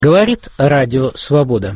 Говорит Радио Свобода.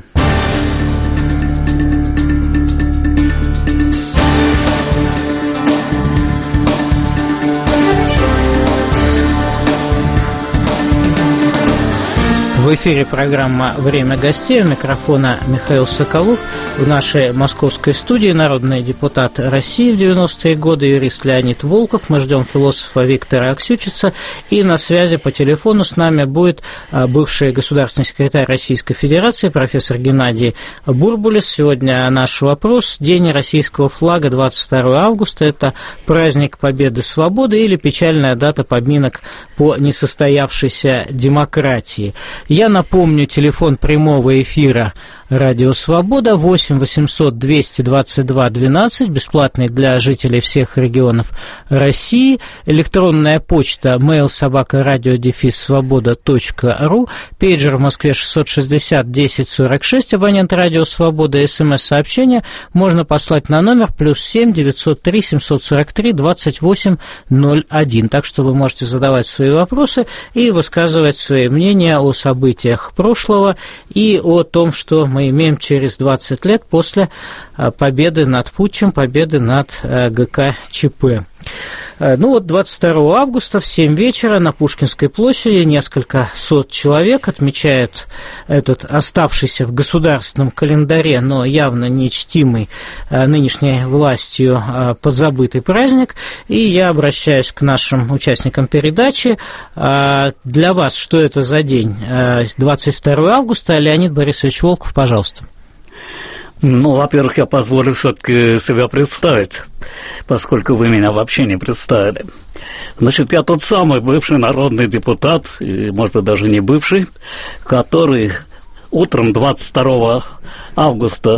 В эфире программа «Время гостей». У микрофона Михаил Соколов. В нашей московской студии народный депутат России в 90-е годы, юрист Леонид Волков. Мы ждем философа Виктора Аксючица. И на связи по телефону с нами будет бывший государственный секретарь Российской Федерации, профессор Геннадий Бурбулис. Сегодня наш вопрос. День российского флага, 22 августа. Это праздник Победы Свободы или печальная дата поминок по несостоявшейся демократии? Я напомню, телефон прямого эфира Радио Свобода 8 800 222 12, бесплатный для жителей всех регионов России. Электронная почта mail@radio-svoboda.ru, пейджер в Москве 660 10 46, абонент Радио Свобода. СМС-сообщение можно послать на номер +7 903 743 28 01. Так что вы можете задавать свои вопросы и высказывать свои мнения о событиях прошлого и о том, что мы имеем через 20 лет после победы над путчем, победы над ГКЧП. Ну вот 22 августа в 7 вечера на Пушкинской площади несколько сот человек отмечают этот оставшийся в государственном календаре, но явно нечтимый нынешней властью подзабытый праздник. И я обращаюсь к нашим участникам передачи. Для вас что это за день? 22 августа. Леонид Борисович Волков, пожалуйста. Ну, во-первых, я позволю все-таки себя представить, поскольку вы меня вообще не представили. Значит, я тот самый бывший народный депутат, и, может быть, даже не бывший, который утром 22 августа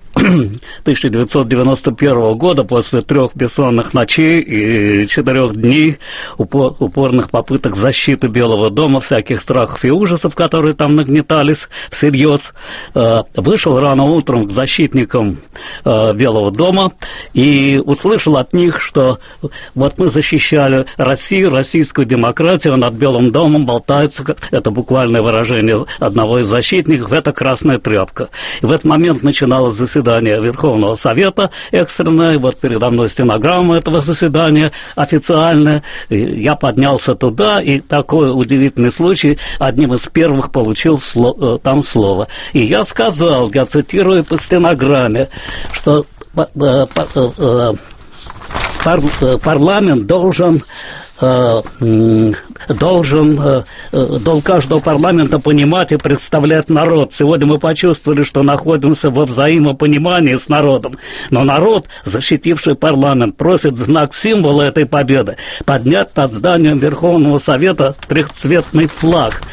1991 года, после 3 бессонных ночей и 4 дней упорных попыток защиты Белого дома, всяких страхов и ужасов, которые там нагнетались всерьез, вышел рано утром к защитникам Белого дома и услышал от них, что вот мы защищали Россию, российскую демократию, над Белым домом болтается, это буквальное выражение одного из защитников, это красная тряпка. И в этот момент начиналось заседание Верховного Совета экстренное, вот передо мной стенограмма этого заседания официальная, я поднялся туда, и такой удивительный случай, одним из первых получил там слово. И я сказал, я цитирую по стенограмме, что парламент должен каждого парламента понимать и представлять народ. Сегодня мы почувствовали, что находимся во взаимопонимании с народом. Но народ, защитивший парламент, просит в знак символа этой победы поднять над зданием Верховного Совета трехцветный флаг.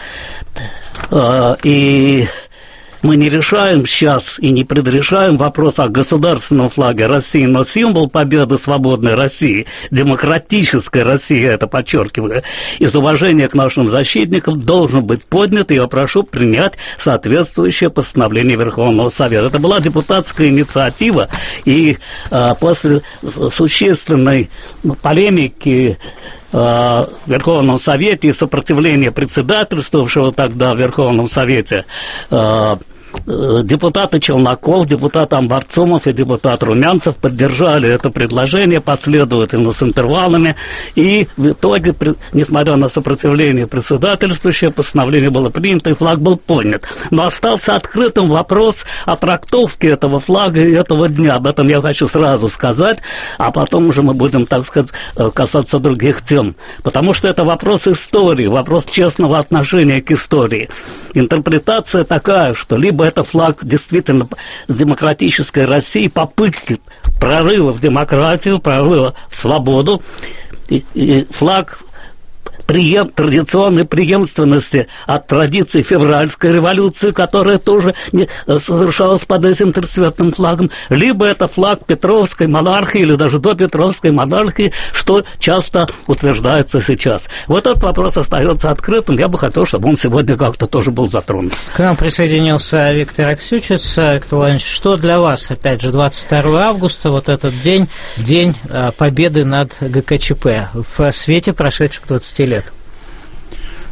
И мы не решаем сейчас и не предрешаем вопрос о государственном флаге России, но символ победы свободной России, демократической России, это подчеркиваю, из уважения к нашим защитникам должен быть поднят, и я прошу принять соответствующее постановление Верховного Совета. Это была депутатская инициатива, и после существенной полемики в Верховном Совете и сопротивления председательствовавшего тогда в Верховном Совете депутаты Челноков, депутат Амбарцумов и депутат Румянцев поддержали это предложение последовательно с интервалами, и в итоге, несмотря на сопротивление председательствующего, постановление было принято и флаг был поднят. Но остался открытым вопрос о трактовке этого флага и этого дня. Об этом я хочу сразу сказать, а потом уже мы будем, так сказать, касаться других тем. Потому что это вопрос истории, вопрос честного отношения к истории. Интерпретация такая, что либо это флаг действительно демократической России, попытки прорыва в демократию, прорыва в свободу, и флаг традиционной преемственности от традиций февральской революции, которая тоже совершалась под этим трехцветным флагом, либо это флаг Петровской монархии или даже до Петровской монархии, что часто утверждается сейчас. Вот этот вопрос остается открытым. Я бы хотел, чтобы он сегодня как-то тоже был затронут. К нам присоединился Виктор Аксючиц. Виктор Владимирович, что для вас, опять же, 22 августа, вот этот день победы над ГКЧП в свете прошедших 20 лет?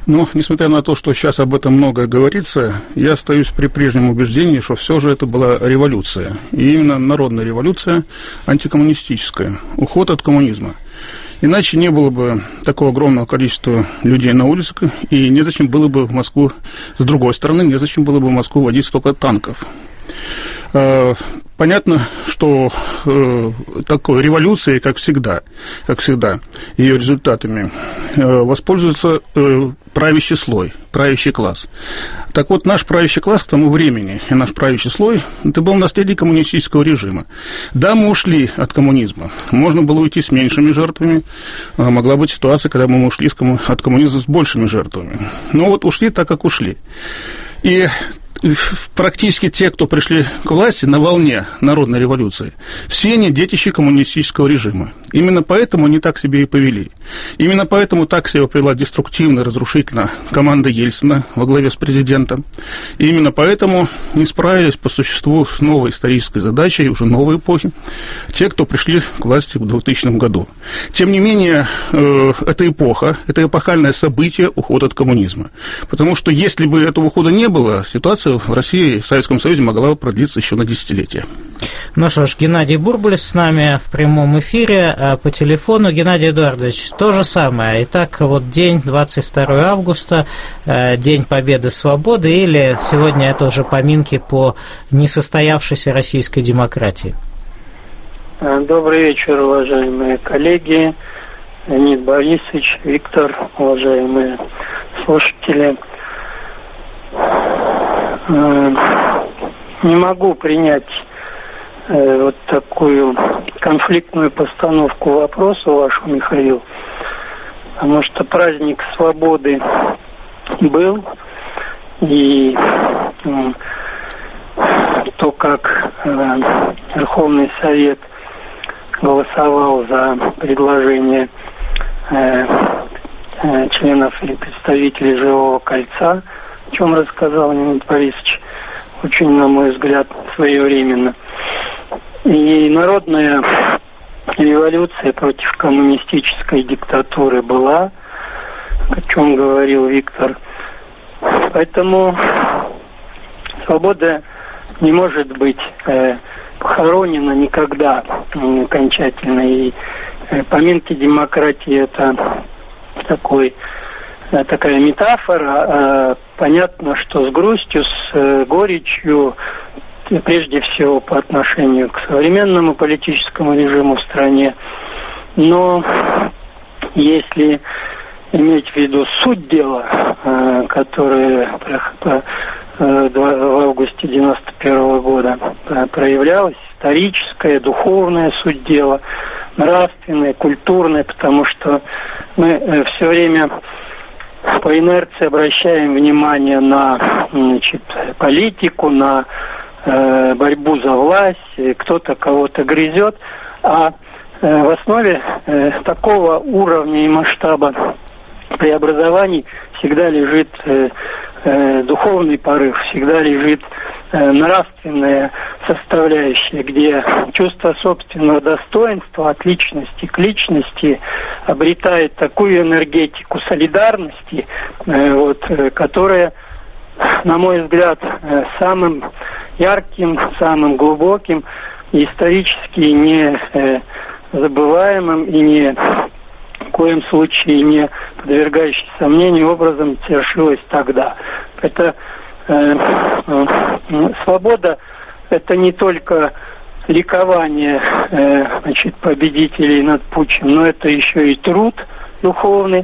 Но, несмотря на то, что сейчас об этом много говорится, я остаюсь при прежнем убеждении, что все же это была революция. И именно народная революция, антикоммунистическая, уход от коммунизма. Иначе не было бы такого огромного количества людей на улицах, и незачем было бы в Москву, с другой стороны, незачем было бы в Москву водить столько танков. Понятно, что такой революцией, как всегда, ее результатами воспользуется правящий слой, правящий класс. Так вот, наш правящий класс к тому времени, и наш правящий слой, это был наследие коммунистического режима. Да, мы ушли от коммунизма. Можно было уйти с меньшими жертвами. Могла быть ситуация, когда мы ушли от коммунизма с большими жертвами. Но вот ушли так, как ушли. И практически те, кто пришли к власти на волне народной революции, все они детище коммунистического режима. Именно поэтому они так себя и повели. Именно поэтому так себя повела деструктивно, разрушительно команда Ельцина во главе с президентом. И именно поэтому не справились по существу с новой исторической задачей, уже новой эпохи, те, кто пришли к власти в 2000 году. Тем не менее, эта эпоха, это эпохальное событие, уход от коммунизма. Потому что если бы этого ухода не было, ситуация в России, в Советском Союзе могла бы продлиться еще на десятилетия. Ну что ж, Геннадий Бурбулис с нами в прямом эфире по телефону. Геннадий Эдуардович, то же самое. Итак, вот день 22 августа, День Победы Свободы, или сегодня это уже поминки по несостоявшейся российской демократии? Добрый вечер, уважаемые коллеги, Леонид Борисович, Виктор, уважаемые слушатели. Не могу принять вот такую конфликтную постановку вопроса вашу, Михаил, потому что праздник свободы был, и то, как Верховный Совет голосовал за предложение членов и представителей Живого кольца, о чем рассказал Леонид Борисович, очень, на мой взгляд, своевременно. И народная революция против коммунистической диктатуры была, о чем говорил Виктор. Поэтому свобода не может быть похоронена никогда окончательно. И поминки демократии — это такая метафора. Понятно, что с грустью, с горечью, прежде всего по отношению к современному политическому режиму в стране. Но если иметь в виду суть дела, которое в августе 91 года проявлялось, историческая, духовная суть дела, нравственная, культурная, потому что мы все время по инерции обращаем внимание на политику, на борьбу за власть, кто-то кого-то грызет, а в основе такого уровня и масштаба преобразований всегда лежит духовный порыв, всегда лежит нравственная составляющая, где чувство собственного достоинства от личности к личности обретает такую энергетику солидарности, которая, на мой взгляд, самым ярким, самым глубоким, исторически не забываемым и ни в коем случае не подвергающий сомнению образом совершилось тогда. Это свобода — это не только ликование победителей над путчем, но это еще и труд духовный.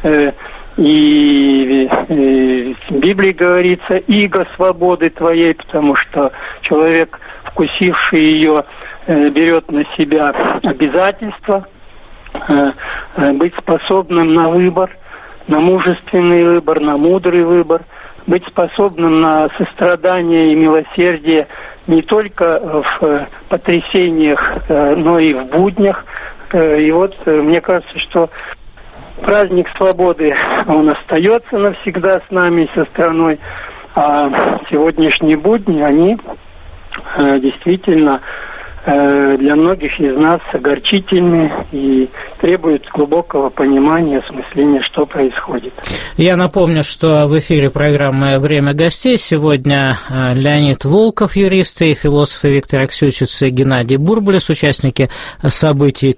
И в Библии говорится: «Иго свободы твоей», потому что человек, вкусивший ее, берет на себя обязательства быть способным на выбор, на мужественный выбор, на мудрый выбор, быть способным на сострадание и милосердие не только в потрясениях, но и в буднях. И вот мне кажется, что праздник свободы, он остается навсегда с нами, со страной, а сегодняшние будни, они действительно для многих из нас огорчительны и требуют глубокого понимания, осмысления, что происходит. Я напомню, что в эфире программы «Время гостей» сегодня Леонид Волков, юрист, и философы Виктор Аксючиц и Геннадий Бурбулис, участники событий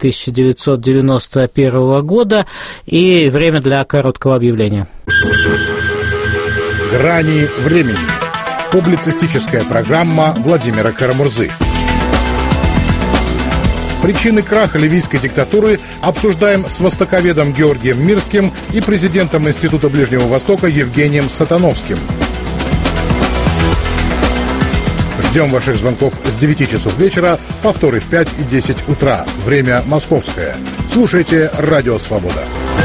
1991 года, и время для короткого объявления. «Грани времени». Публицистическая программа Владимира Карамурзы. Причины краха ливийской диктатуры обсуждаем с востоковедом Георгием Мирским и президентом Института Ближнего Востока Евгением Сатановским. Ждем ваших звонков с 9 часов вечера, повторы в 5 и 10 утра. Время московское. Слушайте «Радио Свобода».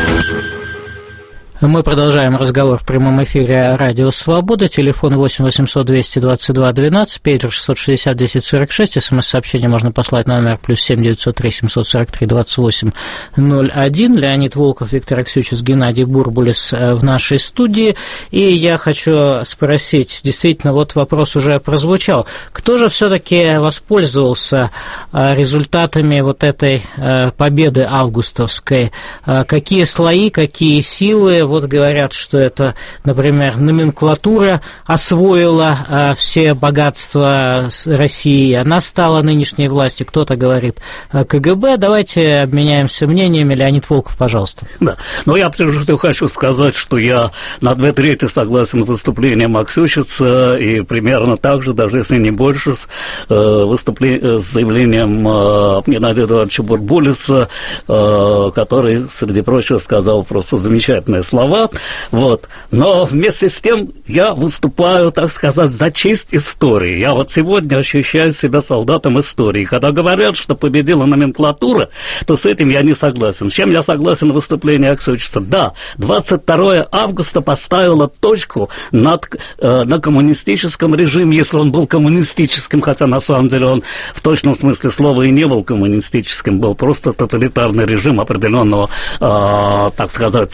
Мы продолжаем разговор в прямом эфире «Радио Свобода». Телефон 8 800 222 12, пейджер 660 1046. СМС-сообщение можно послать на номер +7 903 743 28 01. Леонид Волков, Виктор Аксючиц, Геннадий Бурбулис в нашей студии. И я хочу спросить, действительно, вот вопрос уже прозвучал. Кто же все-таки воспользовался результатами вот этой победы августовской? Какие слои, какие силы? Вот говорят, что это, например, номенклатура освоила все богатства России, она стала нынешней властью, кто-то говорит КГБ. Давайте обменяемся мнениями. Леонид Волков, пожалуйста. Да, но я прежде всего хочу сказать, что я на 2/3 согласен с выступлением Аксючица и примерно так же, даже если не больше, с заявлением Геннадия Эдуардовича Бурбулиса, который, среди прочего, сказал просто замечательные слова. Вот. Но вместе с тем я выступаю, так сказать, за честь истории. Я вот сегодня ощущаю себя солдатом истории. Когда говорят, что победила номенклатура, то с этим я не согласен. С чем я согласен в выступлении Аксючица? Да, 22 августа поставила точку на коммунистическом режиме, если он был коммунистическим, хотя на самом деле он в точном смысле слова и не был коммунистическим, был просто тоталитарный режим определенного, так сказать,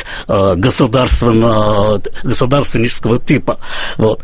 государственнического типа. Вот.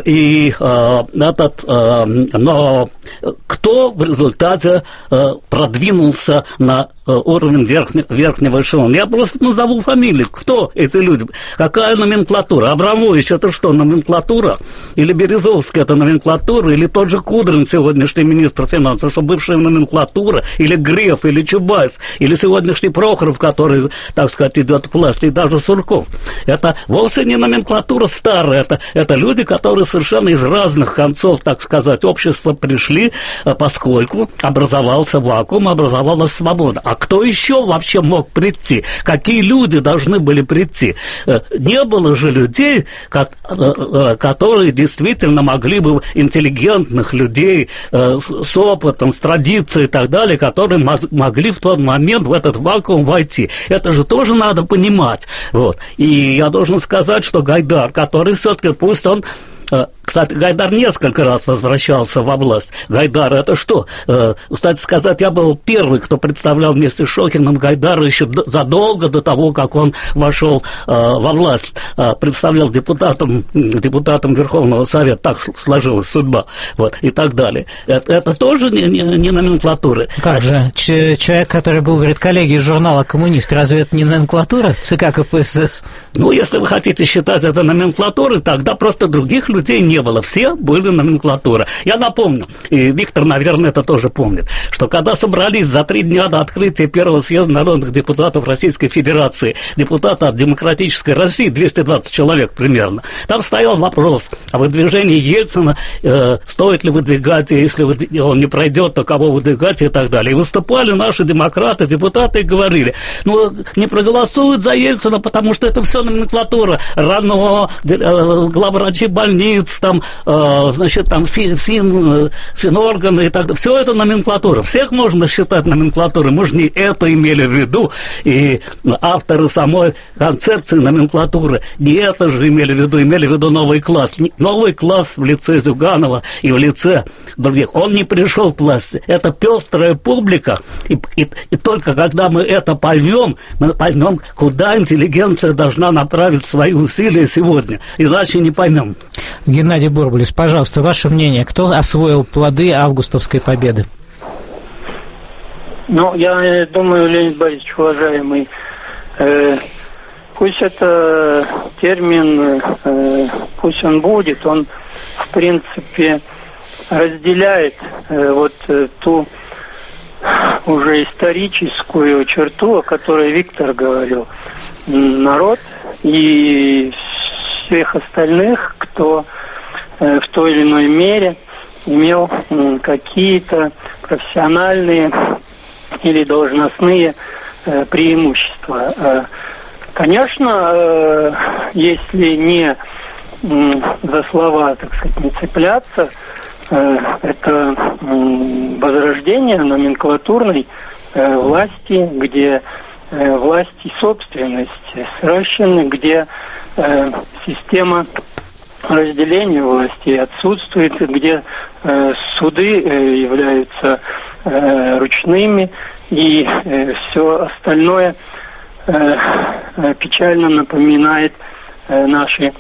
Но кто в результате продвинулся на уровень верхнего эшелона? Я просто назову фамилии. Кто эти люди? Какая номенклатура? Абрамович — это что, номенклатура? Или Березовский — это номенклатура? Или тот же Кудрин, сегодняшний министр финансов, что бывшая номенклатура? Или Греф, или Чубайс, или сегодняшний Прохоров, который, так сказать, идет к власти, и даже Сурков. Это вовсе не номенклатура старая, это люди, которые совершенно из разных концов, так сказать, общества пришли, поскольку образовался вакуум, образовалась свобода. А кто еще вообще мог прийти? Какие люди должны были прийти? Не было же людей, которые действительно могли бы, интеллигентных людей с опытом, с традицией и так далее, которые могли в тот момент в этот вакуум войти. Это же тоже надо понимать. Вот. И я должен сказать, что Гайдар, который все-таки, пусть он... Кстати, Гайдар несколько раз возвращался во власть. Гайдар — это что? Кстати сказать, я был первый, кто представлял вместе с Шохиным Гайдара еще задолго до того, как он вошел во власть. Представлял депутатом Верховного Совета. Так сложилась судьба. Вот, и так далее. Это тоже не номенклатура. Как же? Человек, который был в редколлегии журнала «Коммунист», разве это не номенклатура ЦК КПСС? Ну, если вы хотите считать это номенклатурой, тогда просто других людей не было. Все были номенклатура. Я напомню, и Виктор, наверное, это тоже помнит, что когда собрались за 3 дня до открытия первого съезда народных депутатов Российской Федерации, депутаты от Демократической России, 220 человек примерно, там стоял вопрос о выдвижении Ельцина, стоит ли выдвигать, если он не пройдет, то кого выдвигать и так далее. И выступали наши демократы, депутаты, и говорили, ну, не проголосуют за Ельцина, потому что это все номенклатура. РАНО, главврачи больниц, там, значит, там финорганы и так далее. Все это номенклатура. Всех можно считать номенклатурой. Мы же не это имели в виду. И авторы самой концепции номенклатуры не это же имели в виду. Имели в виду новый класс. Новый класс в лице Зюганова и в лице других. Он не пришел к власти. Это пестрая публика. И только когда мы это поймем, мы поймем, куда интеллигенция должна направить свои усилия сегодня. Иначе не поймем. Геннадий Бурбулис, пожалуйста, ваше мнение. Кто освоил плоды августовской победы? Ну, я думаю, Леонид Борисович, уважаемый, пусть это термин, пусть он будет, он, в принципе, разделяет вот ту уже историческую черту, о которой Виктор говорил. Народ и всех остальных, кто в той или иной мере имел какие-то профессиональные или должностные преимущества. Конечно, если не за слова, так сказать, не цепляться, это возрождение номенклатурной власти, где власть и собственность сращены, где система разделения власти отсутствует, где суды являются ручными, и все остальное печально напоминает наши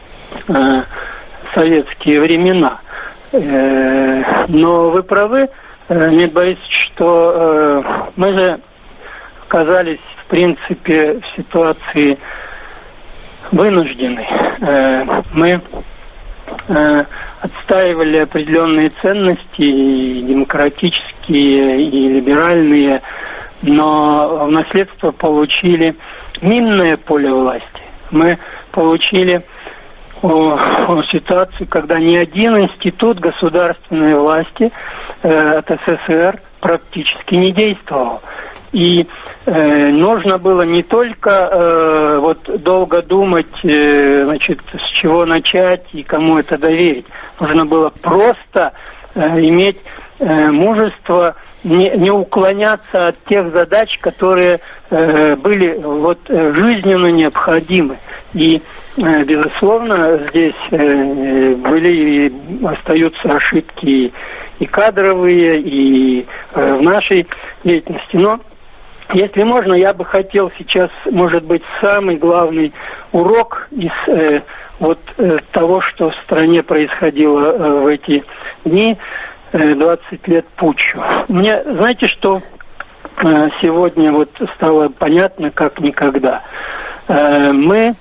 советские времена. Но вы правы, Леонид Борисович, что мы же оказались, в принципе, в ситуации вынужденной. Мы отстаивали определенные ценности, и демократические, и либеральные, но в наследство получили минное поле власти. Мы получили ситуацию, когда ни один институт государственной власти от СССР практически не действовал. И нужно было не только вот долго думать, значит, с чего начать и кому это доверить. Нужно было просто иметь мужество не уклоняться от тех задач, которые были вот жизненно необходимы. И, безусловно, здесь были и остаются ошибки и кадровые, и в нашей деятельности. Но, если можно, я бы хотел сейчас, может быть, самый главный урок из вот того, что в стране происходило в эти дни, 20 лет путчу. Мне, знаете, что сегодня вот стало понятно, как никогда. Мы,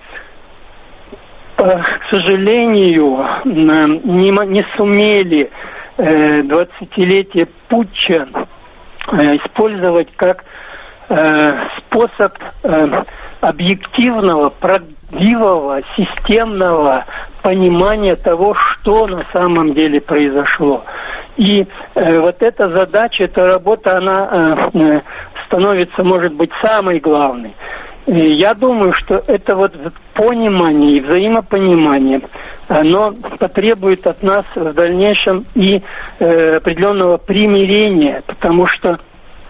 к сожалению, не сумели 20-летие путча использовать как способ объективного, правдивого, системного понимания того, что на самом деле произошло. И вот эта задача, эта работа, она становится, может быть, самой главной. И я думаю, что это вот понимание и взаимопонимание, оно потребует от нас в дальнейшем и определенного примирения, потому что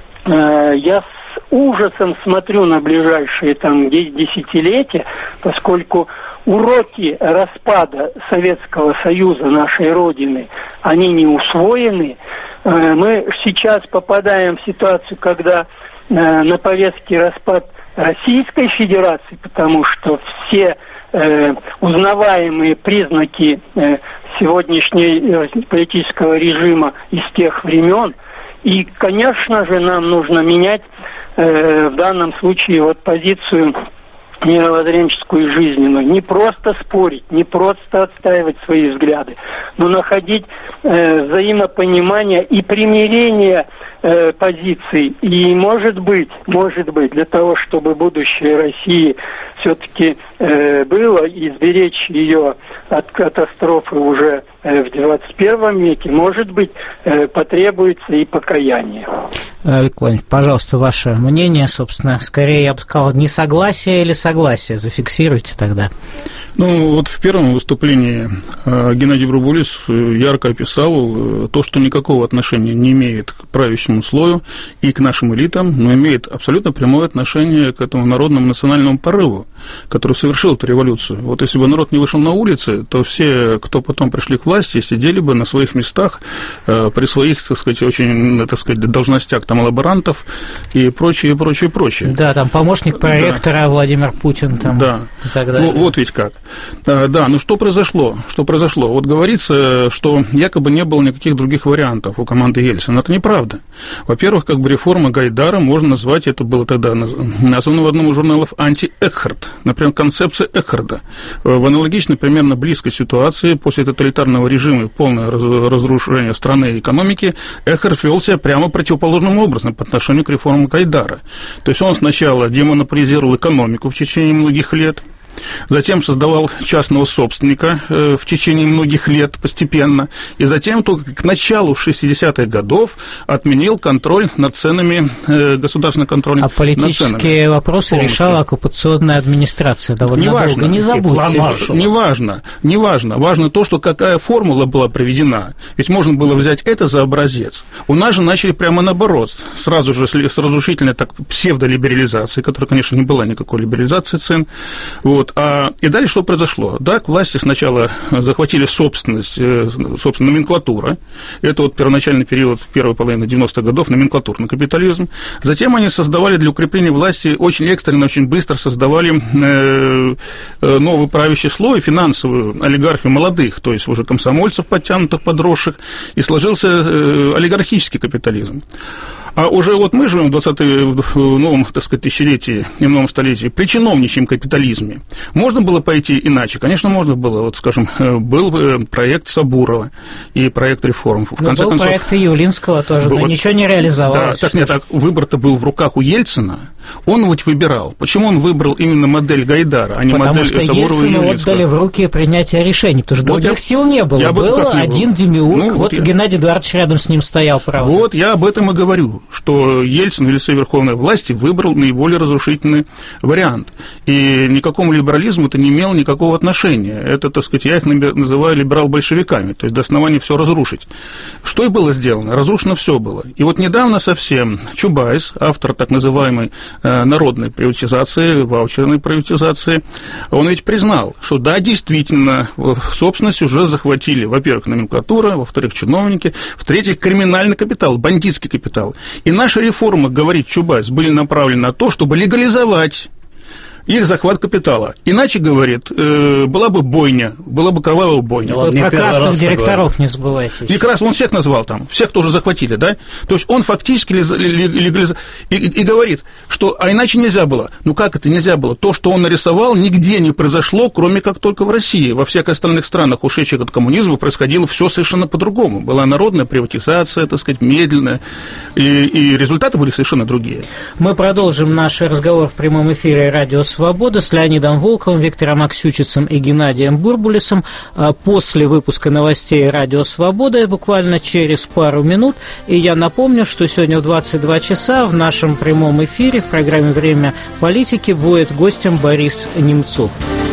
я с ужасом смотрю на ближайшие там десятилетия, поскольку уроки распада Советского Союза, нашей Родины, они не усвоены. Мы сейчас попадаем в ситуацию, когда на повестке распад Российской Федерации, потому что все узнаваемые признаки сегодняшнего политического режима из тех времен. И, конечно же, нам нужно менять в данном случае вот позицию мировоззренческую и жизненную. Не просто спорить, не просто отстаивать свои взгляды, но находить взаимопонимание и примирение позиций. И, может быть, для того, чтобы будущее России все-таки было, и сберечь ее от катастрофы уже в 21 веке, может быть, потребуется и покаяние. Виктор, пожалуйста, ваше мнение, собственно, скорее, я бы сказал, несогласие или согласие, зафиксируйте тогда. Ну, вот в первом выступлении Геннадий Врубулис ярко описал то, что никакого отношения не имеет к правящему слою и к нашим элитам, но имеет абсолютно прямое отношение к этому народному национальному порыву, который совершил эту революцию. Вот если бы народ не вышел на улицы, то все, кто потом пришли к власти, сидели бы на своих местах при своих, так сказать, очень, так сказать, должностях там лаборантов и прочее. Да, там помощник проректора Владимир Путин там, и так далее. Вот ведь как. Да, ну что произошло? Вот говорится, что якобы не было никаких других вариантов у команды Ельцина. Это неправда. Во-первых, как бы реформа Гайдара можно назвать, это было тогда названо в одном из журналов анти-Экхард, например, концепция Экхарда. В аналогичной примерно близкой ситуации после тоталитарного режима и полное разрушение страны и экономики Экхард вел себя прямо противоположным образом по отношению к реформам Гайдара. То есть он сначала демонополизировал экономику в течение многих лет, затем создавал частного собственника в течение многих лет постепенно, и затем только к началу 60-х годов отменил контроль над ценами, государственный контроль над ценами. А политические вопросы решала оккупационная администрация довольно долго. Не забудьте. Неважно. Важно то, что какая формула была проведена. Ведь можно было взять это за образец. У нас же начали прямо наоборот. Сразу же с разрушительной псевдолиберализации, которая, конечно, не была никакой либерализации цен. И дальше что произошло? Да, к власти сначала захватили собственность, собственно, номенклатура. Это вот первоначальный период, первой половины 90-х годов, номенклатурный капитализм. Затем они создавали для укрепления власти очень экстренно, очень быстро создавали новый правящий слой, финансовую олигархию молодых, то есть уже комсомольцев подтянутых, подросших, и сложился олигархический капитализм. А уже вот мы живем в новом, так сказать, тысячелетии и в новом столетии при чиновничьем капитализме. Можно было пойти иначе? Конечно, можно было. Вот, скажем, был проект Сабурова и проект реформ. Был проект Явлинского тоже, но ничего не реализовалось. Да, так выбор-то был в руках у Ельцина. Он ведь выбирал. Почему он выбрал именно модель Гайдара, а не модель Сабурова и Явлинского? Потому что Ельцину отдали в руки принятия решений, потому что других сил не было. Был один демиург, Геннадий Эдуардович рядом с ним стоял, правда. Вот я об этом и говорю, что Ельцин в лице верховной власти выбрал наиболее разрушительный вариант. И никакому либерализму это не имело никакого отношения. Это, так сказать, я их называю либерал-большевиками, то есть до основания все разрушить. Что и было сделано? Разрушено все было. И вот недавно совсем Чубайс, автор так называемой народной приватизации, ваучерной приватизации, он ведь признал, что да, действительно, собственность уже захватили, во-первых, номенклатура, во-вторых, чиновники, в-третьих, криминальный капитал, бандитский капитал. И наши реформы, говорит Чубайс, были направлены на то, чтобы легализовать их захват капитала. Иначе, говорит, была бы бойня, была бы кровавая бойня. Про красных директоров не забывайте. И красных, он всех назвал там, всех тоже захватили, да? То есть он фактически легализовал и говорит, что а иначе нельзя было. Ну как это нельзя было? То, что он нарисовал, нигде не произошло, кроме как только в России. Во всех остальных странах, ушедших от коммунизма, происходило все совершенно по-другому. Была народная приватизация, так сказать, медленная, и результаты были совершенно другие. Мы продолжим наш разговор в прямом эфире «Радио Свобода» с Леонидом Волковым, Виктором Аксютицем и Геннадием Бурбулисом. После выпуска новостей «Радио Свобода» буквально через пару минут. И я напомню, что сегодня в 22 часа в нашем прямом эфире в программе «Время политики» будет гостем Борис Немцов.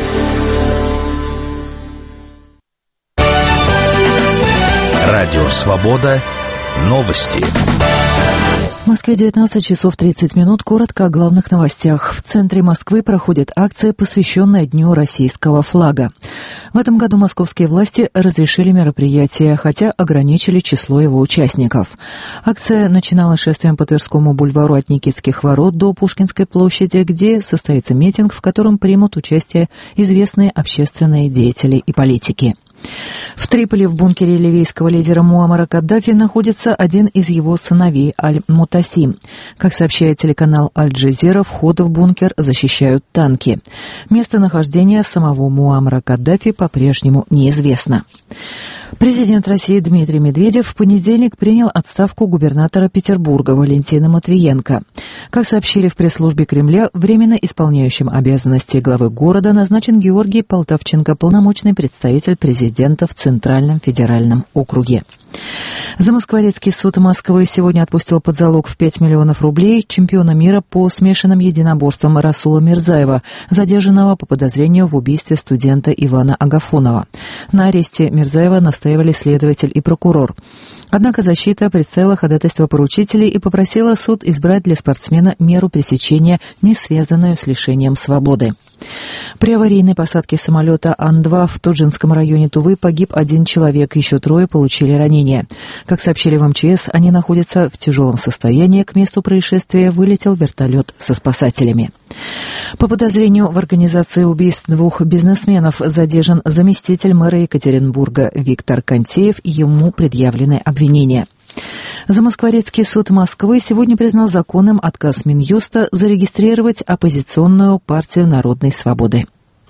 Радио Свобода. Новости. В Москве 19 часов 30 минут. Коротко о главных новостях. В центре Москвы проходит акция, посвященная Дню российского флага. В этом году московские власти разрешили мероприятие, хотя ограничили число его участников. Акция начиналась шествием по Тверскому бульвару от Никитских ворот до Пушкинской площади, где состоится митинг, в котором примут участие известные общественные деятели и политики. В Триполи в бункере ливийского лидера Муаммара Каддафи находится один из его сыновей Аль-Мутасим. Как сообщает телеканал Аль-Джазира, вход в бункер защищают танки. Местонахождение самого Муаммара Каддафи по-прежнему неизвестно. Президент России Дмитрий Медведев в понедельник принял отставку губернатора Петербурга Валентина Матвиенко. Как сообщили в пресс-службе Кремля, временно исполняющим обязанности главы города назначен Георгий Полтавченко, полномочный представитель президента в Центральном федеральном округе. Замоскворецкий суд Москвы сегодня отпустил под залог в 5 миллионов рублей чемпиона мира по смешанным единоборствам Расула Мирзаева, задержанного по подозрению в убийстве студента Ивана Агафонова. На аресте Мирзаева настаивали следователь и прокурор. Однако защита представила ходатайство поручителей и попросила суд избрать для спортсмена меру пресечения, не связанную с лишением свободы. При аварийной посадке самолета Ан-2 в Туджинском районе Тувы погиб 1 человек, еще 3 получили ранения. Как сообщили в МЧС, они находятся в тяжелом состоянии. К месту происшествия вылетел вертолет со спасателями. По подозрению в организации убийств 2 бизнесменов задержан заместитель мэра Екатеринбурга Виктор Контеев, ему предъявлены обвинения. Замоскворецкий суд Москвы сегодня признал законным отказ Минюста зарегистрировать оппозиционную партию Народной свободы.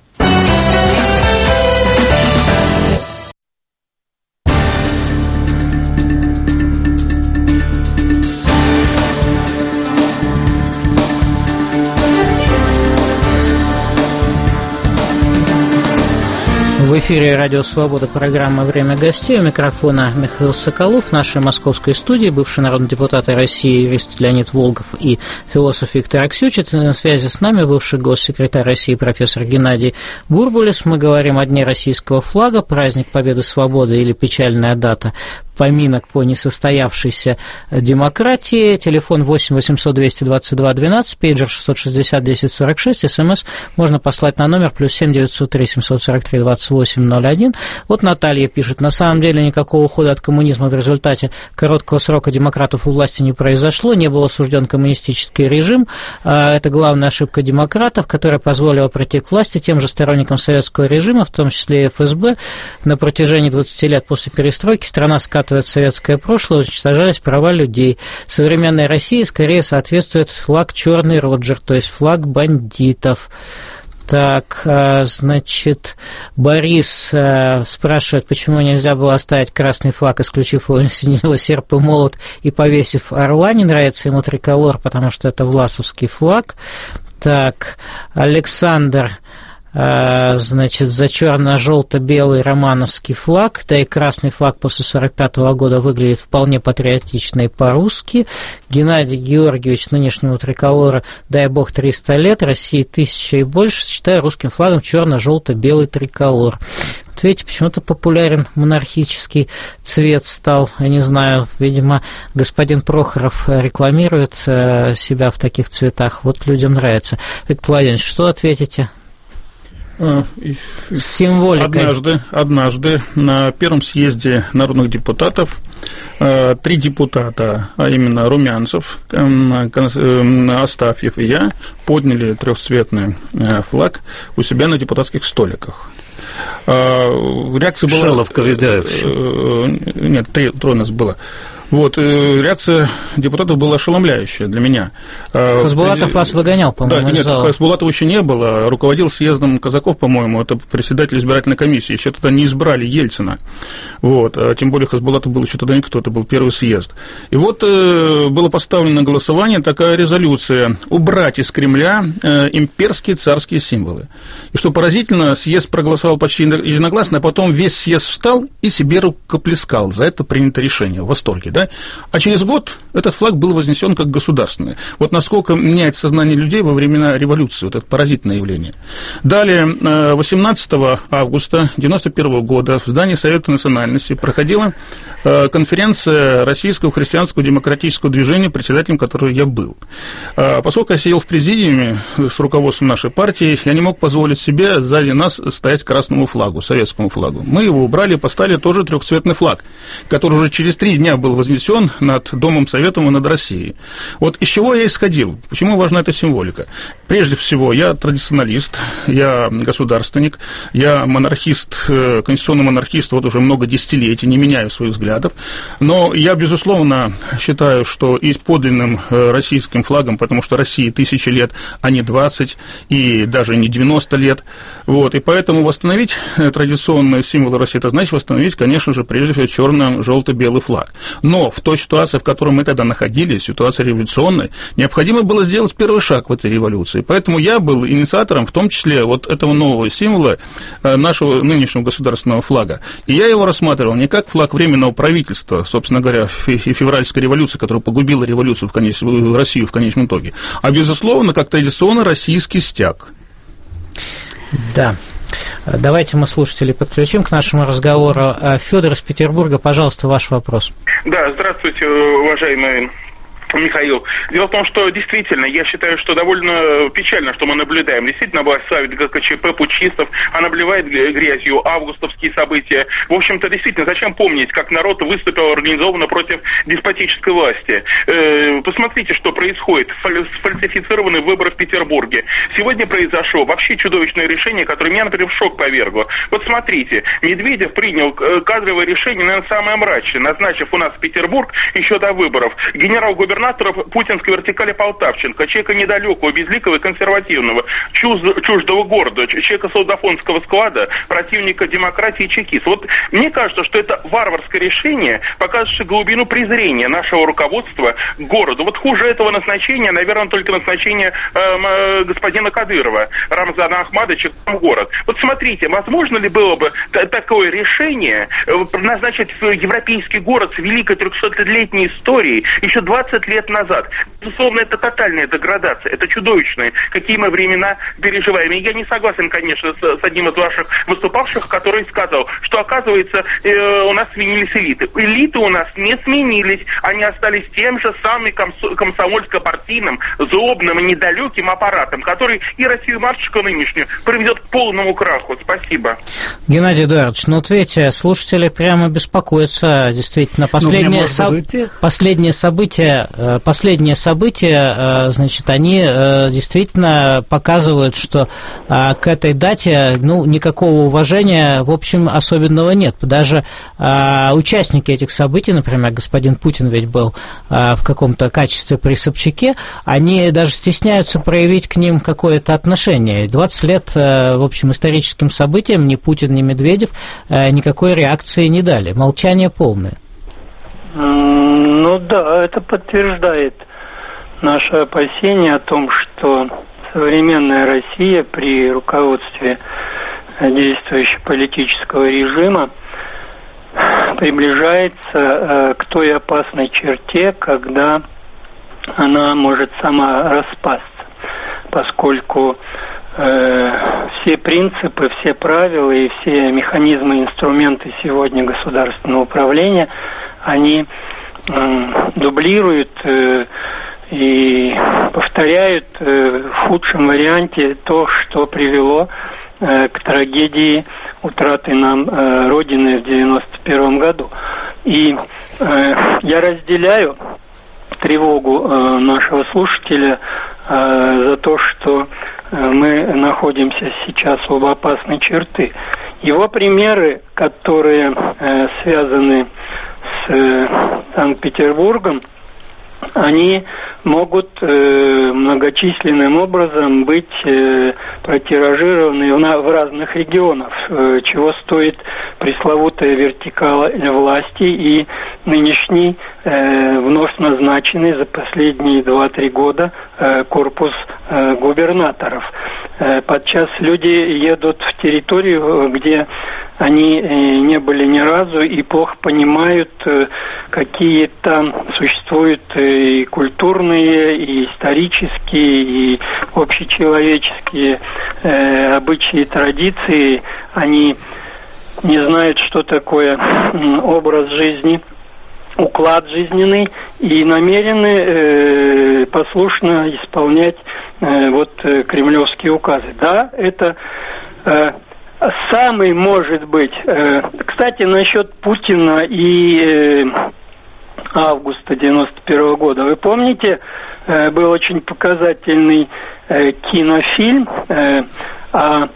В эфире «Радио Свобода», программа «Время гостей». У микрофона Михаил Соколов. В нашей московской студии бывший народный депутат России, юрист Леонид Волгов и философ Виктор Аксючит. На связи с нами бывший госсекретарь России профессор Геннадий Бурбулис. Мы говорим о Дне российского флага, праздник Победы Свободы или печальная дата поминок по несостоявшейся демократии. Телефон 8 800 222 12, пейджер 660 10 46, СМС можно послать на номер +7 903 743 2801. Вот Наталья пишет: на самом деле никакого ухода от коммунизма в результате короткого срока демократов у власти не произошло, не был осужден коммунистический режим. Это главная ошибка демократов, которая позволила прийти к власти тем же сторонникам советского режима, в том числе и ФСБ. На протяжении 20 лет после перестройки страна скатывается в советское прошлое, уничтожались права людей. Современной России скорее соответствует флаг «Черный Роджер», то есть флаг бандитов. Так, значит, Борис спрашивает, почему нельзя было оставить красный флаг, исключив из него серп и молот и повесив орла. Не нравится ему триколор, потому что это власовский флаг. Так, Александр, значит, за черно-желто-белый романовский флаг, да и красный флаг после 1945 года выглядит вполне патриотично и по-русски. Геннадий Георгиевич, нынешнему триколора, дай бог 300 лет, России 1000 и больше, считаю русским флагом черно-желто-белый триколор. Вот видите, почему-то популярен монархический цвет стал, я не знаю, видимо, господин Прохоров рекламирует себя в таких цветах, вот людям нравится. Виктор Владимирович, что ответите? Символикой. Однажды на первом съезде народных депутатов 3 депутата, а именно Румянцев, Астафьев и я, подняли трехцветный флаг у себя на депутатских столиках. Реакция была... Шалов, Ковидаев. Нет, 3 у нас было. Вот, реакция депутатов была ошеломляющая для меня. Хасбулатов вас выгонял, по-моему, из зала. Нет, Хасбулатова еще не было. Руководил съездом Казаков, по-моему, это председатель избирательной комиссии. Еще тогда не избрали Ельцина. Вот, тем более Хасбулатов был еще тогда никто, это был первый съезд. И вот было поставлено на голосование такая резолюция: убрать из Кремля имперские царские символы. И что поразительно, съезд проголосовал почти единогласно, а потом весь съезд встал и себе рукоплескал. За это принято решение, в восторге. Да? А через год этот флаг был вознесен как государственный. Вот насколько меняет сознание людей во времена революции. Вот это поразительное явление. Далее, 18 августа 1991 года в здании Совета национальности проходила конференция Российского христианского демократического движения, председателем которой я был. Поскольку я сидел в президиуме с руководством нашей партии, я не мог позволить себе сзади нас стоять красному флагу, советскому флагу. Мы его убрали, поставили тоже трехцветный флаг, который уже через 3 дня был вознесен над Домом Советом и над Россией. Вот из чего я исходил? Почему важна эта символика? Прежде всего, я традиционалист, я государственник, я монархист, конституционный монархист, вот уже много десятилетий, не меняю своих взглядов. Но я, безусловно, считаю, что и подлинным российским флагом, потому что России 1000 лет, а не 20 и даже не 90 лет. Вот, и поэтому восстановить традиционные символы России, это значит восстановить, конечно же, прежде всего черно-желто-белый флаг. Но в той ситуации, в которой мы тогда находились, ситуация революционная, необходимо было сделать первый шаг в этой революции. Поэтому я был инициатором, в том числе, вот этого нового символа нашего нынешнего государственного флага. И я его рассматривал не как флаг Временного правительства, собственно говоря, и февральской революции, которая погубила революцию Россию в конечном итоге, а, безусловно, как традиционно российский стяг. Да. Давайте мы слушателей подключим к нашему разговору. Федор из Петербурга, пожалуйста, ваш вопрос. Да, здравствуйте, уважаемые Михаил, дело в том, что действительно, я считаю, что довольно печально, что мы наблюдаем. Действительно, облагает ГКЧП, путчистов, она обливает грязью августовские события. В общем-то, действительно, зачем помнить, как народ выступил организованно против деспотической власти? Посмотрите, что происходит. Сфальсифицированные выборы в Петербурге. Сегодня произошло вообще чудовищное решение, которое меня, например, в шок повергло. Вот смотрите, Медведев принял кадровое решение, наверное, самое мрачное, назначив у нас в Петербург еще до выборов генерал-губернатора путинской вертикали Полтавченко, человека недалекого, безликого и консервативного, чуждого города, человека солдафонского склада, противника демократии и чекист. Вот мне кажется, что это варварское решение, показывающее глубину презрения нашего руководства к городу. Вот хуже этого назначения, наверное, только назначение господина Кадырова, Рамзана Ахмадовича в город. Вот смотрите, возможно ли было бы такое решение назначить европейский город с великой 300-летней историей еще 20 лет назад? Безусловно, это тотальная деградация, это чудовищное, какие мы времена переживаем. И я не согласен, конечно, с одним из ваших выступавших, который сказал, что, оказывается, у нас сменились элиты. Элиты у нас не сменились, они остались тем же самым комсомольско-партийным, злобным и недалеким аппаратом, который и Россию матушку нынешнюю приведет к полному краху. Спасибо. Геннадий Эдуардович, ну вот видите, слушатели прямо беспокоятся, действительно, последние события, значит, они действительно показывают, что к этой дате, никакого уважения, в общем, особенного нет. Даже участники этих событий, например, господин Путин ведь был в каком-то качестве при Собчаке, они даже стесняются проявить к ним какое-то отношение. 20 лет, в общем, историческим событиям ни Путин, ни Медведев никакой реакции не дали. Молчание полное. Ну да, это подтверждает наше опасение о том, что современная Россия при руководстве действующего политического режима приближается к той опасной черте, когда она может сама распасться, поскольку все принципы, все правила и все механизмы, инструменты сегодня государственного управления, они дублируют и повторяют в худшем варианте то, что привело к трагедии утраты нам Родины в 1991 году. И я разделяю тревогу нашего слушателя за то, что мы находимся сейчас в опасной черты. Его примеры, которые связаны с Санкт-Петербургом, они могут многочисленным образом быть протиражированы в разных регионах, чего стоит пресловутая вертикаль власти и нынешний вновь назначенный за последние 2-3 года корпус губернаторов. Подчас люди едут в территорию, где они не были ни разу и плохо понимают, какие там существуют и культурные, и исторические, и общечеловеческие обычаи и традиции. Они не знают, что такое образ жизни, уклад жизненный, и намерены послушно исполнять кремлевские указы. Да, это самый, может быть... Кстати, насчет Путина и августа 91 года. Вы помните, был очень показательный кинофильм о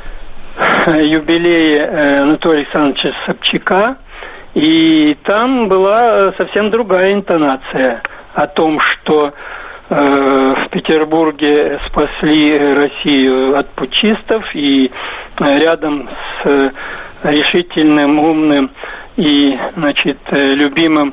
юбилее Анатолия Александровича Собчака, и там была совсем другая интонация о том, что в Петербурге спасли Россию от путчистов, и рядом с решительным, умным и, любимым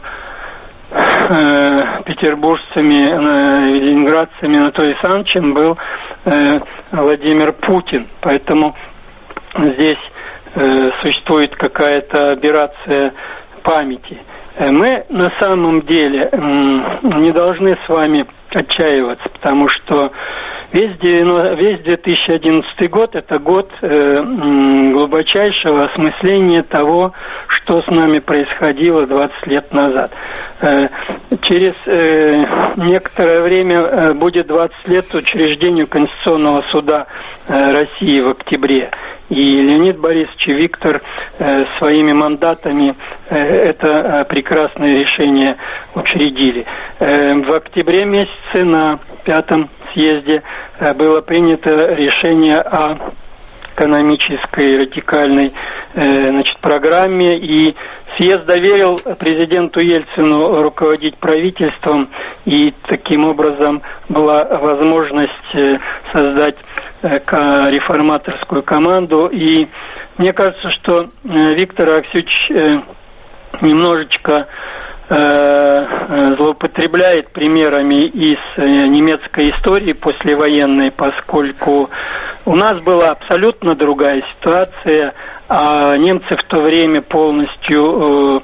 петербуржцами, ленинградцами Анатолием Александровичем был Владимир Путин. Поэтому здесь существует какая-то аберрация памяти. Мы на самом деле не должны с вами отчаиваться, потому что весь 2011 год – это год глубочайшего осмысления того, что с нами происходило 20 лет назад. Через некоторое время будет 20 лет учреждению Конституционного суда России в октябре. И Леонид Борисович и Виктор своими мандатами это прекрасное решение учредили. В октябре месяце на 5-м съезде было принято решение о экономической радикальной программе, и съезд доверил президенту Ельцину руководить правительством, и таким образом была возможность создать реформаторскую команду. И мне кажется, что Виктор Аксюч немножечко злоупотребляет примерами из немецкой истории послевоенной, поскольку у нас была абсолютно другая ситуация, а немцы в то время полностью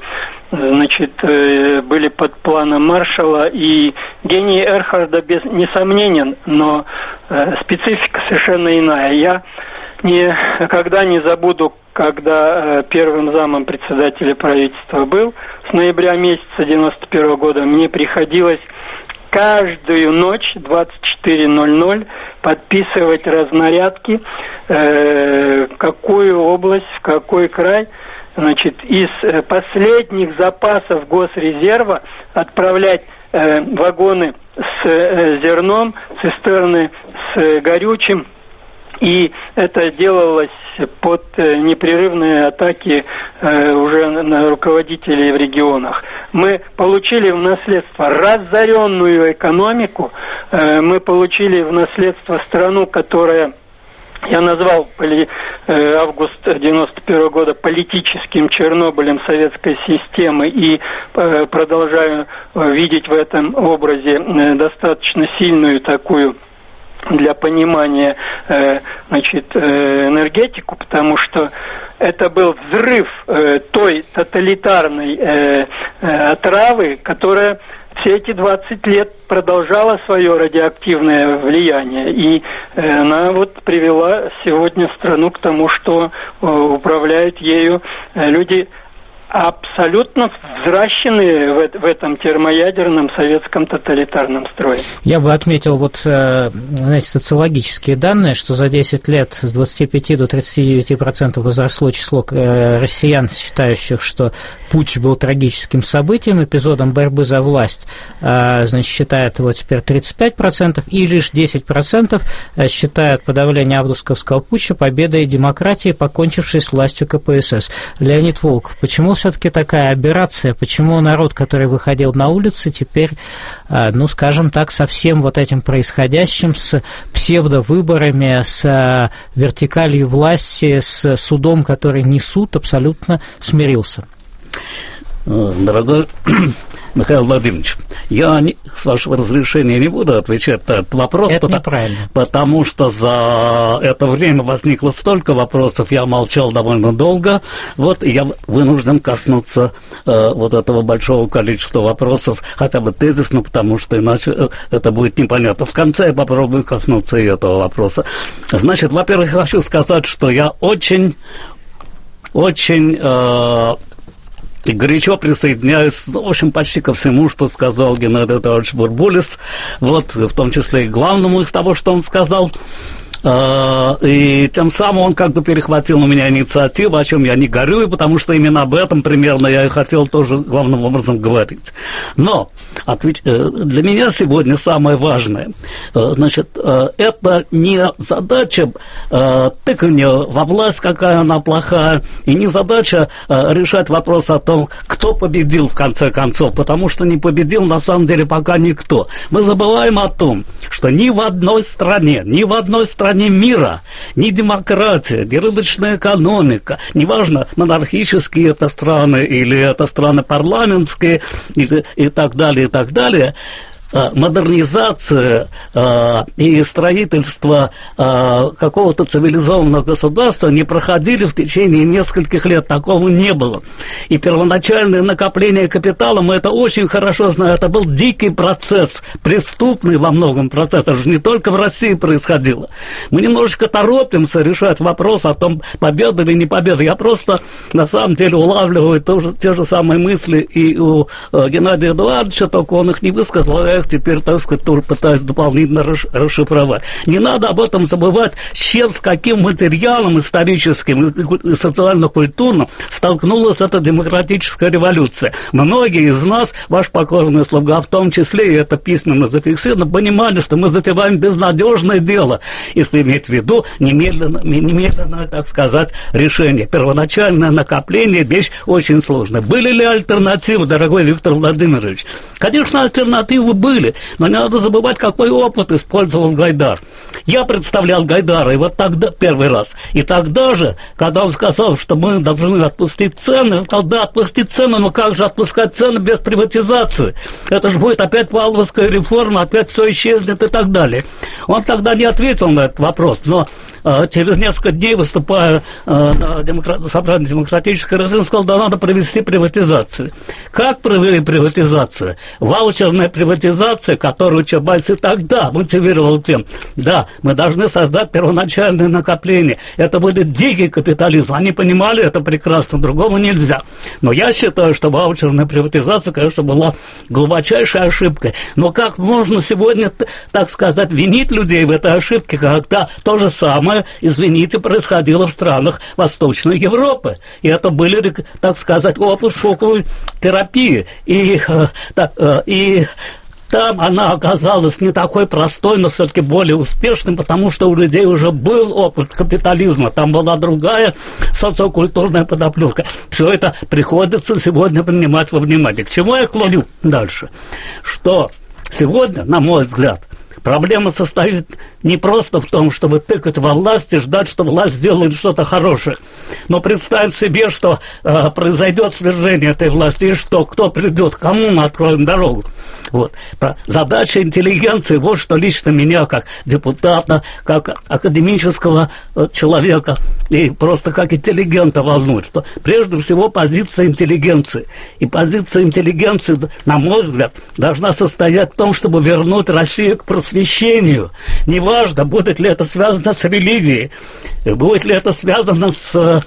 были под планом Маршалла, и гений Эрхарда несомненен, но специфика совершенно иная. Я никогда не забуду, когда первым замом председателя правительства был с ноября месяца 1991 года, мне приходилось каждую ночь 24:00 подписывать разнарядки, какую область, в какой край, из последних запасов Госрезерва отправлять вагоны с зерном, цистерны с горючим. И это делалось под непрерывные атаки уже на руководителей в регионах. Мы получили в наследство разоренную экономику, мы получили в наследство страну, которая, я назвал август 1991 года политическим Чернобылем советской системы, и продолжаю видеть в этом образе достаточно сильную такую для понимания энергетику, потому что это был взрыв той тоталитарной отравы, которая все эти 20 лет продолжала свое радиоактивное влияние, и она привела сегодня страну к тому, что управляют ею люди абсолютно взращенные в этом термоядерном советском тоталитарном строе. Я бы отметил социологические данные, что за 10 лет с 25 до 39% возросло число россиян, считающих, что путч был трагическим событием, эпизодом борьбы за власть, считают его теперь 35%, и лишь 10% считают подавление августовского путча победой демократии, покончившей с властью КПСС. Леонид Волков, почему все-таки такая аберрация? Почему народ, который выходил на улицы, теперь, скажем так, со всем этим происходящим, с псевдовыборами, с вертикалью власти, с судом, который не суд, абсолютно смирился? Дорогой Михаил Владимирович, я, с вашего разрешения, не буду отвечать на этот вопрос, потому что за это время возникло столько вопросов, я молчал довольно долго, и я вынужден коснуться этого большого количества вопросов, хотя бы тезисно, потому что иначе это будет непонятно. В конце я попробую коснуться и этого вопроса. Значит, во-первых, хочу сказать, что я очень и горячо присоединяюсь, в общем, почти ко всему, что сказал Геннадий Эдуардович Бурбулис, в том числе и главному из того, что он сказал. И тем самым он перехватил у меня инициативу, о чем я не горюю, потому что именно об этом примерно я и хотел тоже главным образом говорить. Но для меня сегодня самое важное, это не задача тыкания во власть, какая она плохая, и не задача решать вопрос о том, кто победил в конце концов, потому что не победил на самом деле пока никто. Мы забываем о том, что ни в одной стране мира, ни демократия, ни рыночная экономика, неважно, монархические это страны или это страны парламентские и так далее, модернизация и строительство какого-то цивилизованного государства не проходили в течение нескольких лет. Такого не было. И первоначальное накопление капитала, мы это очень хорошо знаем, это был дикий процесс, преступный во многом процесс. Это же не только в России происходило. Мы немножечко торопимся решать вопрос о том, победа или не победа. Я просто на самом деле улавливаю те же самые мысли и у Геннадия Эдуардовича, только он их не высказал, а я их теперь, так сказать, тоже пытаюсь дополнительно расшифровать. Не надо об этом забывать, с каким материалом историческим и социально-культурным столкнулась эта демократическая революция. Многие из нас, ваш покорный слуга в том числе, и это письменно зафиксировано, понимали, что мы затеваем безнадежное дело, если иметь в виду немедленное, так сказать, решение. Первоначальное накопление — вещь очень сложная. Были ли альтернативы, дорогой Виктор Владимирович? Конечно, альтернативы были, но не надо забывать, какой опыт использовал Гайдар. Я представлял Гайдара, и вот тогда, первый раз, и тогда же, когда он сказал, что мы должны отпустить цены, он сказал, да, отпустить цены, но как же отпускать цены без приватизации? Это же будет опять Павловская реформа, опять все исчезнет и так далее. Он тогда не ответил на этот вопрос, но через несколько дней, выступая на собрании демократической России, сказал, да, надо провести приватизацию. Как провели приватизацию? Ваучерная приватизация, которую Чубайс и тогда мотивировал тем, да, мы должны создать первоначальное накопление. Это будет дикий капитализм. Они понимали это прекрасно, другому нельзя. Но я считаю, что ваучерная приватизация, конечно, была глубочайшей ошибкой. Но как можно сегодня, так сказать, винить людей в этой ошибке, когда то же самое, извините, происходило в странах Восточной Европы. И это были, так сказать, опыт шоковой терапии. И там она оказалась не такой простой, но все-таки более успешной, потому что у людей уже был опыт капитализма. Там была другая социокультурная подоплека. Все это приходится сегодня принимать во внимание. К чему я клоню дальше? Что сегодня, на мой взгляд, проблема состоит не просто в том, чтобы тыкать во власть и ждать, что власть сделает что-то хорошее. Но представь себе, что произойдет свержение этой власти, и что, кто придет, кому мы откроем дорогу. Вот. Задача интеллигенции, вот что лично меня, как депутата, как академического человека и просто как интеллигента волнует, что прежде всего позиция интеллигенции. И позиция интеллигенции, на мой взгляд, должна состоять в том, чтобы вернуть Россию к просвещению. Неважно, будет ли это связано с религией, будет ли это связано с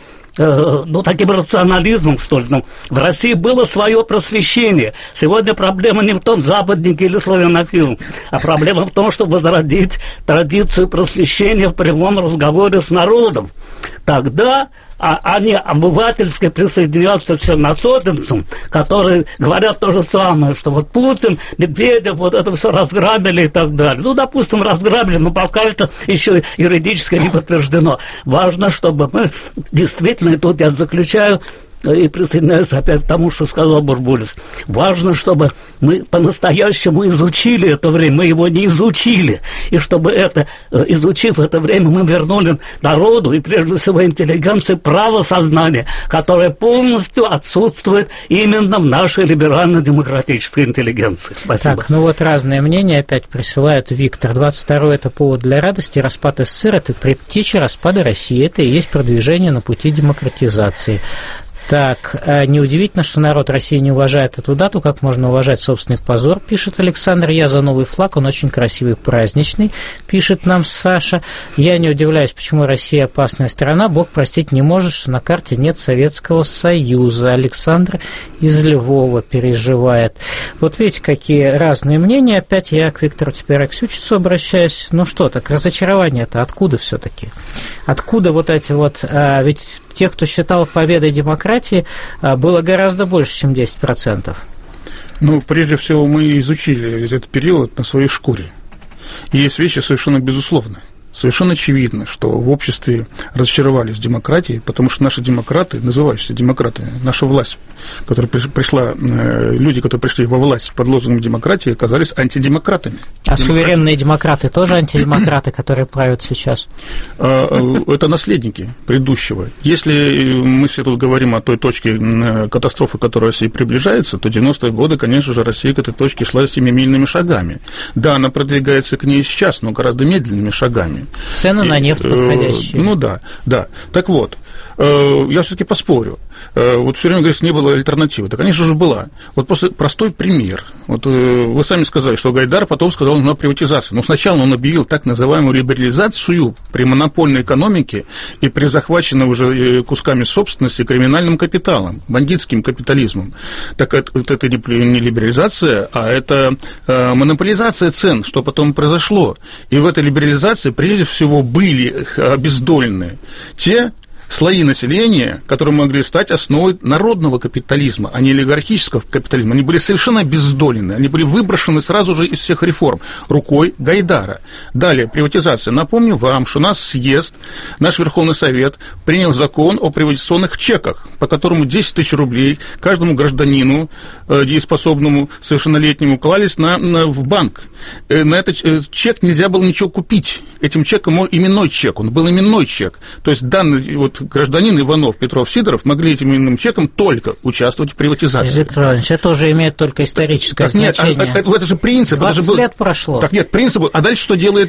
таким рационализмом, что ли. В России было свое просвещение. Сегодня проблема не в том, западники или славянофилы, а проблема в том, чтобы возродить традицию просвещения в прямом разговоре с народом. Тогда они обывательски присоединяются к черносотенцам, которые говорят то же самое, что вот Путин, Медведев, вот это все разграбили и так далее. Ну, допустим, разграбили, но пока это еще юридически не подтверждено. Важно, чтобы мы действительно, и тут я заключаю, и присоединяюсь опять к тому, что сказал Бурбулис. Важно, чтобы мы по-настоящему изучили это время, мы его не изучили, и чтобы это, изучив это время, мы вернули народу и прежде всего интеллигенции право сознания, которое полностью отсутствует именно в нашей либерально-демократической интеллигенции. Спасибо. Так, ну вот разные мнения опять присылают. Виктор, 22-й это повод для радости, распад СССР это предтеча распада России, это и есть продвижение на пути демократизации. Так, неудивительно, что народ России не уважает эту дату, как можно уважать собственный позор, пишет Александр. Я за новый флаг, он очень красивый, праздничный, пишет нам Саша. Я не удивляюсь, почему Россия опасная страна, Бог простить не может, что на карте нет Советского Союза. Александр из Львова переживает. Вот видите, какие разные мнения. Опять я к Виктору теперь Аксючицу обращаюсь. Ну что, так разочарование-то откуда все-таки? Откуда вот эти вот... Ведь тех, кто считал победой демократии, было гораздо больше, чем 10%. Ну, прежде всего, мы изучили весь этот период на своей шкуре. И есть вещи совершенно безусловные. Совершенно очевидно, что в обществе разочаровались демократии, потому что наши демократы, называющиеся демократами, наша власть, которая пришла, люди, которые пришли во власть под лозунгом демократии, оказались антидемократами. А суверенные демократы тоже антидемократы, которые правят сейчас? Это наследники предыдущего. Если мы все тут говорим о той точке катастрофы, которая России приближается, то 90-е годы, конечно же, Россия к этой точке шла семимильными шагами. Да, она продвигается к ней сейчас, но гораздо медленными шагами. Цены на нефть подходящие. Ну да. Так вот, я все-таки поспорю. Вот все время говорится, не было альтернативы. Да, конечно же, была. Вот просто простой пример. Вот вы сами сказали, что Гайдар потом сказал, нужна приватизация. Но сначала он объявил так называемую либерализацию при монопольной экономике и при захваченной уже кусками собственности криминальным капиталом, бандитским капитализмом. Так это не либерализация, а это монополизация цен, что потом произошло. И в этой либерализации прежде всего были обездолены те слои населения, которые могли стать основой народного капитализма, а не олигархического капитализма. Они были совершенно обездолены, они были выброшены сразу же из всех реформ рукой Гайдара. Далее, приватизация. Напомню вам, что наш съезд, наш Верховный Совет принял закон о приватизационных чеках, по которому 10 тысяч рублей каждому гражданину дееспособному, совершеннолетнему, клались в банк. На этот чек нельзя было ничего купить. Этим чеком именной чек, он был именной чек. То есть данный гражданин Иванов, Петров, Сидоров могли этим именным чеком только участвовать в приватизации. Виктор Иванович, это уже имеет только историческое значение. Нет, это же принцип. 20 лет прошло. Так нет, принцип. А дальше что делает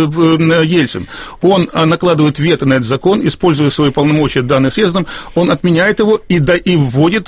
Ельцин? Он накладывает вето на этот закон, используя свои полномочия, данные съездом, он отменяет его и вводит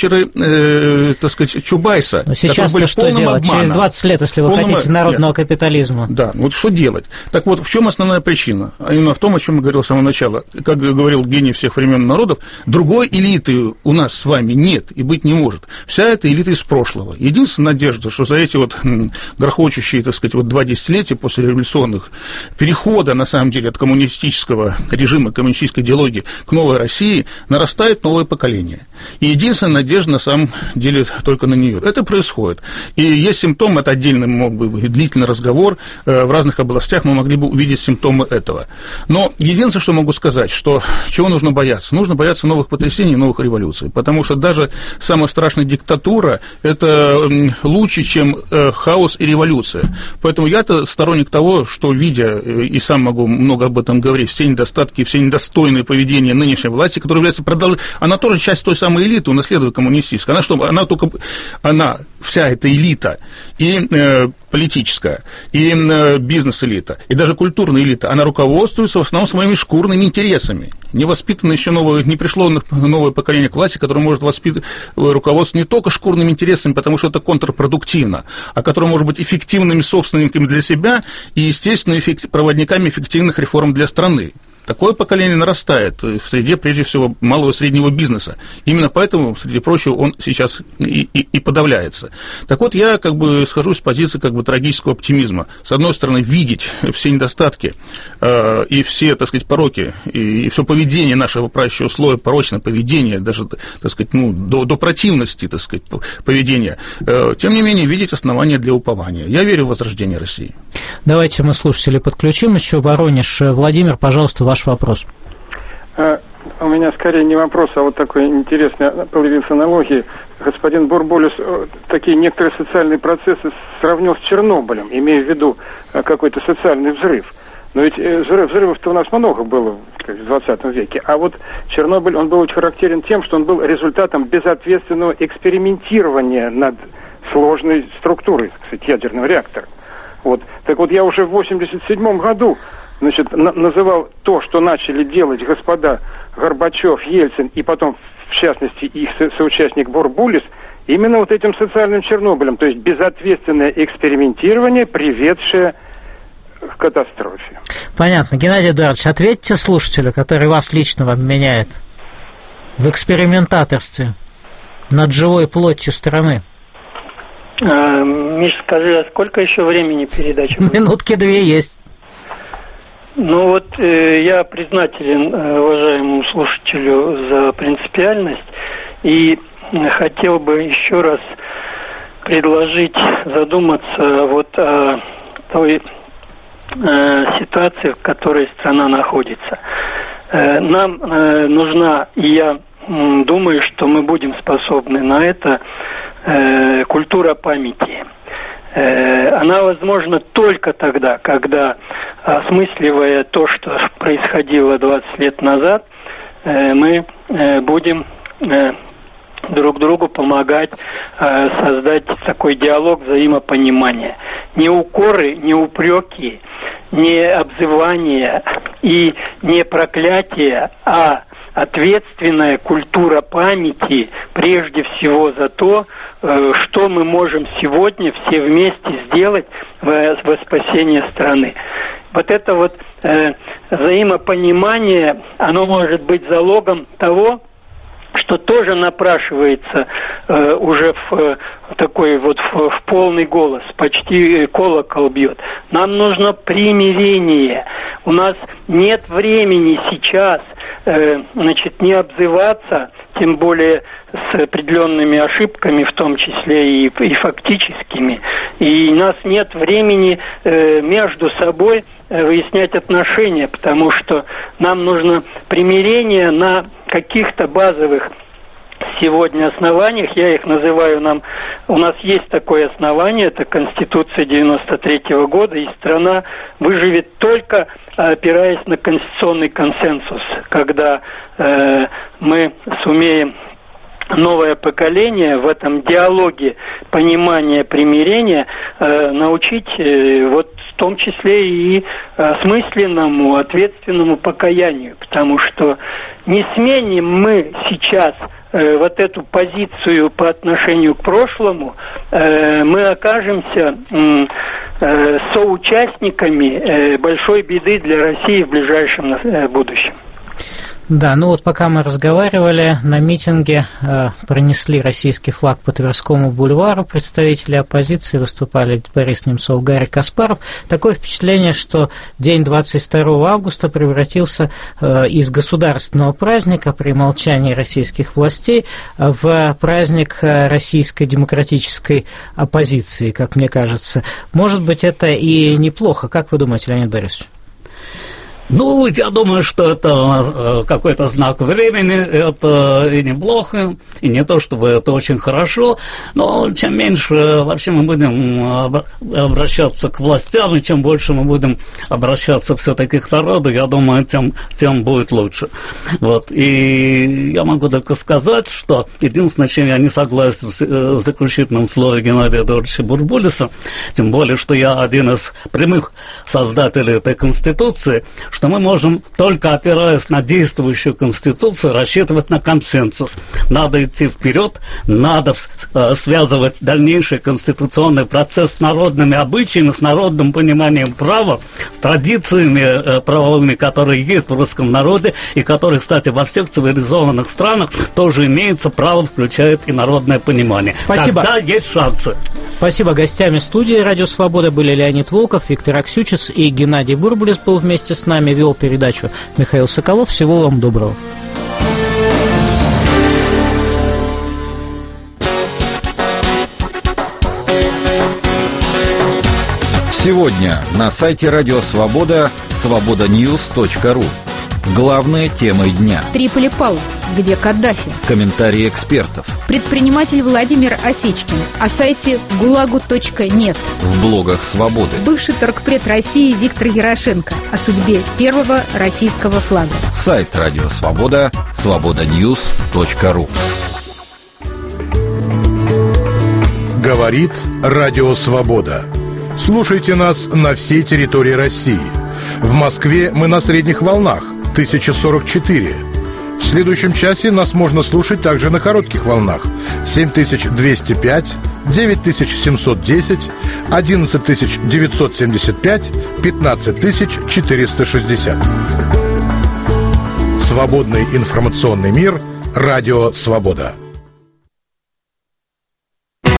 ваучеры, так сказать, Чубайса. Но сейчас-то что делать? Обманом. Через 20 лет, если вы хотите народного капитализма. Да, вот что делать? Так вот, в чем основная причина? А именно в том, о чем я говорил с самого начала. Как говорил гений всех времен и народов, другой элиты у нас с вами нет и быть не может. Вся эта элита из прошлого. Единственная надежда, что за эти вот грохочущие, так сказать, 2 десятилетия после революционных перехода, на самом деле, от коммунистического режима, коммунистической идеологии к новой России, нарастает новое поколение. И единственная надежда, на самом деле, только на нее. Это происходит. И есть симптомы, это отдельный мог бы длительный разговор, в разных областях мы могли бы увидеть симптомы этого. Но единственное, что могу сказать, что чего нужно бояться? Нужно бояться новых потрясений, новых революций. Потому что даже самая страшная диктатура – это лучше, чем хаос и революция. Поэтому я-то сторонник того, что, видя, и сам могу много об этом говорить, все недостатки, все недостойные поведения нынешней власти, которая является она тоже часть той самой элиты, унаследует коммунистической. Она что? Она вся эта элита, и политическая, и бизнес-элита, и даже культурная элита, она руководствуется в основном своими шкурными интересами. Не воспитано еще не пришло новое поколение к власти, которое может руководствоваться не только шкурными интересами, потому что это контрпродуктивно, а которое может быть эффективными собственниками для себя и, естественно, проводниками эффективных реформ для страны. Такое поколение нарастает в среде, прежде всего, малого и среднего бизнеса. Именно поэтому, среди прочего, он сейчас и подавляется. Так вот, я схожу с позиции трагического оптимизма. С одной стороны, видеть все недостатки и все, так сказать, пороки, и все поведение нашего правящего слоя, порочное поведение, даже, так сказать, до противности, так сказать, поведения. Тем не менее, видеть основания для упования. Я верю в возрождение России. Давайте мы слушателей подключим. Еще Воронеж. Владимир, пожалуйста, ваш вопрос. У меня скорее не вопрос, а вот такой интересный появился аналогии. Господин Бурбулис такие некоторые социальные процессы сравнил с Чернобылем, имея в виду какой-то социальный взрыв. Но ведь взрывов-то у нас много было в 20 веке. А вот Чернобыль, он был очень характерен тем, что он был результатом безответственного экспериментирования над сложной структурой, так сказать, ядерного реактора. Вот. Так вот, я уже в 1987 году называл то, что начали делать господа Горбачев, Ельцин и потом, в частности, их соучастник Бурбулис, именно вот этим социальным Чернобылем, то есть безответственное экспериментирование, приведшее к катастрофе. Понятно. Геннадий Эдуардович, ответьте слушателю, который вас лично обменяет в экспериментаторстве над живой плотью страны. Миш, скажи, а сколько еще времени передачи? Минутки 2 есть. Ну вот я признателен уважаемому слушателю за принципиальность и хотел бы еще раз предложить задуматься вот о той ситуации, в которой страна находится. Нам нужна, и я думаю, что мы будем способны на это, культура памяти. Она возможна только тогда, когда, осмысливая то, что происходило 20 лет назад, мы будем друг другу помогать создать такой диалог взаимопонимания. Не укоры, не упреки, не обзывания и не проклятия, а ответственная культура памяти прежде всего за то, что мы можем сегодня все вместе сделать во спасение страны. Вот это вот взаимопонимание, оно может быть залогом того, что тоже напрашивается уже в такой вот в полный голос, почти колокол бьет. Нам нужно примирение. У нас нет времени сейчас, не обзываться, тем более с определенными ошибками, в том числе и фактическими. И у нас нет времени между собой выяснять отношения, потому что нам нужно примирение на каких-то базовых сегодня основаниях. Я их называю у нас есть такое основание, это Конституция 93-го года, и страна выживет только опираясь на конституционный консенсус, когда мы сумеем новое поколение в этом диалоге понимания, примирения научить вот в том числе и осмысленному, ответственному покаянию, потому что не сменим мы сейчас вот эту позицию по отношению к прошлому, мы окажемся соучастниками большой беды для России в ближайшем будущем. Да, ну вот пока мы разговаривали, на митинге пронесли российский флаг по Тверскому бульвару, представители оппозиции выступали Борис Немцов, Гарри Каспаров. Такое впечатление, что день 22 августа превратился из государственного праздника при молчании российских властей в праздник российской демократической оппозиции, как мне кажется. Может быть, это и неплохо. Как вы думаете, Леонид Борисович? Ну, я думаю, что это какой-то знак времени, это и неплохо, и не то, чтобы это очень хорошо, но чем меньше вообще мы будем обращаться к властям, и чем больше мы будем обращаться все-таки к народу, я думаю, тем будет лучше. Вот. И я могу только сказать, что единственное, чем я не согласен в заключительном слове Геннадия Эдуардовича Бурбулиса, тем более, что я один из прямых создателей этой Конституции, что мы можем, только опираясь на действующую Конституцию, рассчитывать на консенсус. Надо идти вперед, надо связывать дальнейший конституционный процесс с народными обычаями, с народным пониманием права, с традициями правовыми, которые есть в русском народе, и которые, кстати, во всех цивилизованных странах тоже имеется право, включает и народное понимание. Спасибо. Тогда есть шансы. Спасибо. Гостями студии «Радио Свобода» были Леонид Волков, Виктор Аксючиц и Геннадий Бурбулис был вместе с нами. Вел передачу Михаил Соколов. Всего вам доброго. Сегодня на сайте Радио Свобода свободаnews.ru. Главные темы дня. Триполи пал, где Каддафи? Комментарии экспертов. Предприниматель Владимир Осечкин о сайте gulagu.net. В блогах Свободы. Бывший торгпред России Виктор Ярошенко о судьбе первого российского флага. Сайт Радио Свобода свободаnews.ru. Говорит Радио Свобода. Слушайте нас на всей территории России. В Москве мы на средних волнах 1044. В следующем часе нас можно слушать также на коротких волнах 7205, 9710, 11975, 15460. Свободный информационный мир. Радио Свобода.